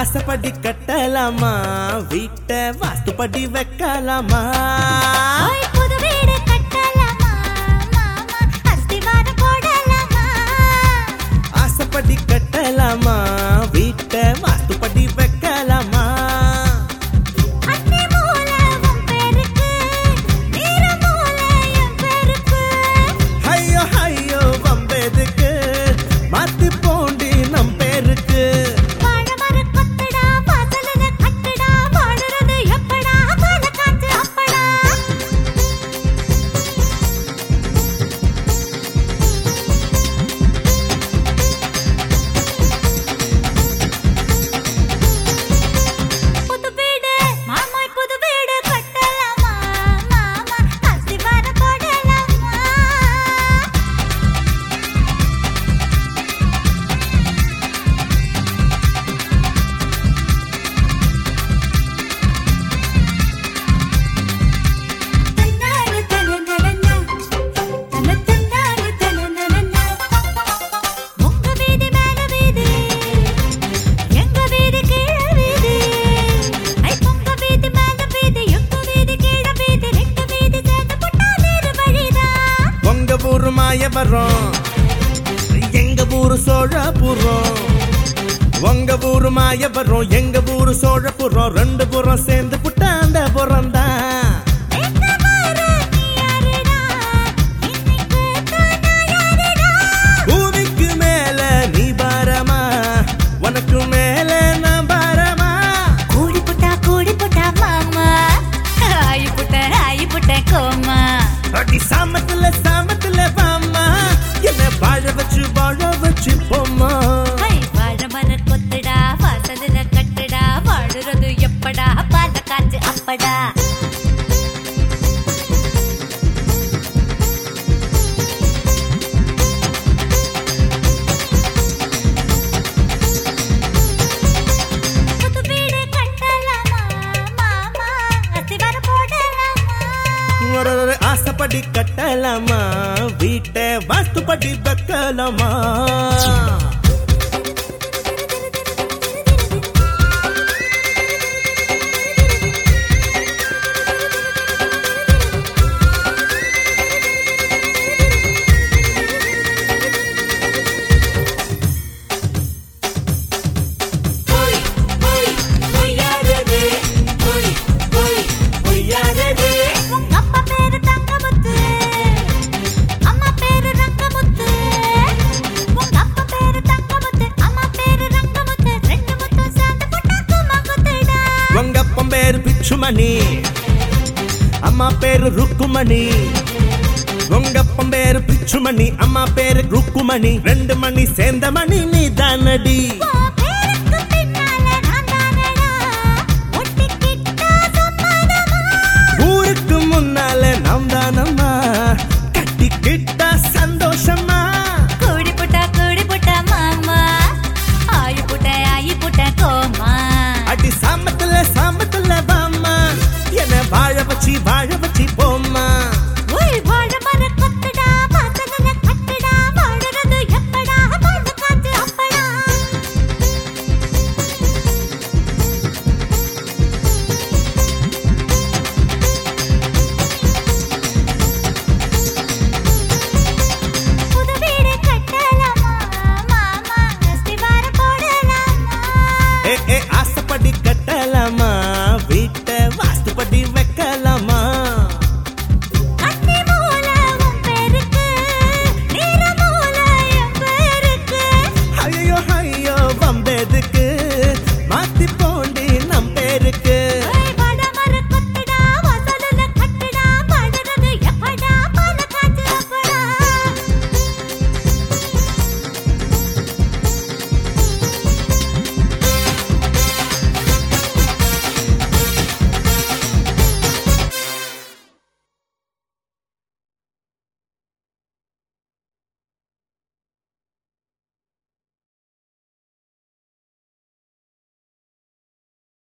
ஆசைப்படி கட்டலாமா வீட்டை வாஸ்துப்படி வைக்கலாமா புது வீடு கட்டலாமா மாமா அஸ்திவாரம் போடலாமா ஆசைப்படி கட்டலாமா வீட்டை வாஸ்துப்படி வைக்கலாமா அன்னை மூலை உன் பேருக்கு நீர மூலை என் பேருக்கு ஐயோ ஐயோ வம்பெதுக்கு மாத்தி போண்டி நம் பேருக்கு வாழமர கொத்தடா வாசலன கட்டடா வாடுறது எப்படா பால காத்து அப்படா புது வீடு மாமாய் புது வீடு கட்டலாமா மாமா அஸ்திவாரம் போடலாமா தன்னாரு தனனனனா தன்னன்னாரு தனனனனா உங்க வீதி மேல வீதி எங்க வீதி கீழ வீதி ஐ உங்க வீதி மேல வீதி எங்க வீதி கீழ வீதி ரெண்டு வீதி சேர்ந்து போட்டா வேறு வழிதான் உங்க ஊரு மாயவரம் எங்க ஊரு சோழபுரம் உங்க ஊரு மாயவரம் எங்க ஊரு சோழபுரம் ரெண்டு புறம் சேர்ந்து புட்டாண்ட புறம்தான் எங்க மாற நீ யாருடா இன்னைக்கு தானா யாருடா பூமிக்கு மேல நீ பாரமா உனக்கு மேல நான் பாரமா கூடி புட்டா மாமா ஆயி புட்ட கோமா அடி சாமத்துல பாமா என்ன வாழ வச்சு போமா ஐ வாழமர கொத்தடா வாசலன கட்டடா வாடுறது எப்படா பால காத்து அப்படா புது வீடு கட்டலாமா மாமா அஸ்திவாரம் போடலாமா ஒரு ஆசைப்படி கட்டலாமா வீட்டை வாஸ்துப்படி வைக்கலாமா உங்க அப்பா பேரு தங்கமுத்து அம்மா பேரு ரங்கமுத்து உங்க அப்பா பேரு தங்கமுத்து அம்மா பேரு ரங்கமுத்து ரெண்டு முத்து சேர்ந்து போட்டா குமகுத்துடா உங்க அப்பன் பேரு பிச்சுமணி அம்மா பேரு ருக்குமணி உங்க அப்பன் பேரு பிச்சுமணி அம்மா பேரு ருக்குமணி ரெண்டு மணி சேர்ந்த மணி நீ தானடி